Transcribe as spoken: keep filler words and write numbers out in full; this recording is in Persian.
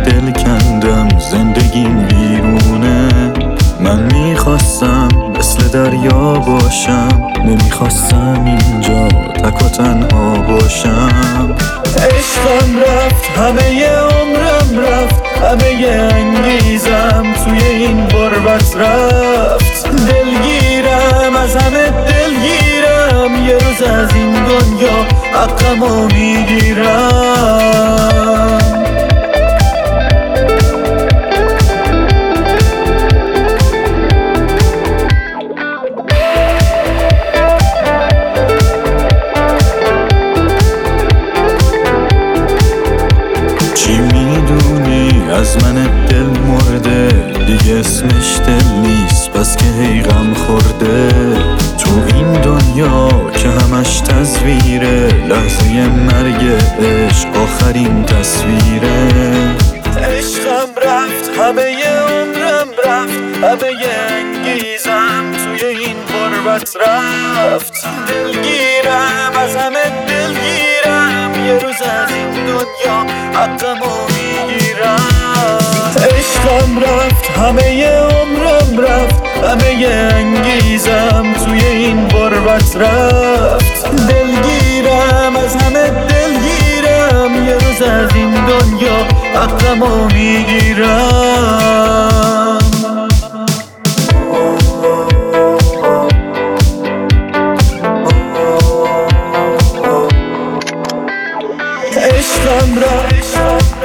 دل کندم، زندگیم بیرونه. من میخواستم مثل دریا باشم، نمیخواستم اینجا تک و تنها باشم. عشقم رفت، همه عمرم رفت، همه انگیزم توی این غربت رفت. دلگیرم، از همه دلگیرم، یه روز از این دنیا حقمو میگیرم. چی میدونی از من دل مرده، دیگه اسمش دل نیست پس که هی غم خورده. تو این دنیا که همش تصویره، لحظه مرگ عشق آخرین تصویره. عشقم رفت، همه عمرم رفت، همه انگیزم توی این غربت رفت. دلگیرم، از همه دلگیرم، یه روز از این دنیا حقمو میگیرم. عشقم رفت، همه عمرم رفت، همه انگیزم توی این غربت رفت. دلگیرم، از همه دلگیرم، یه روز از این دنیا حقمو میگیرم. عشقم رفت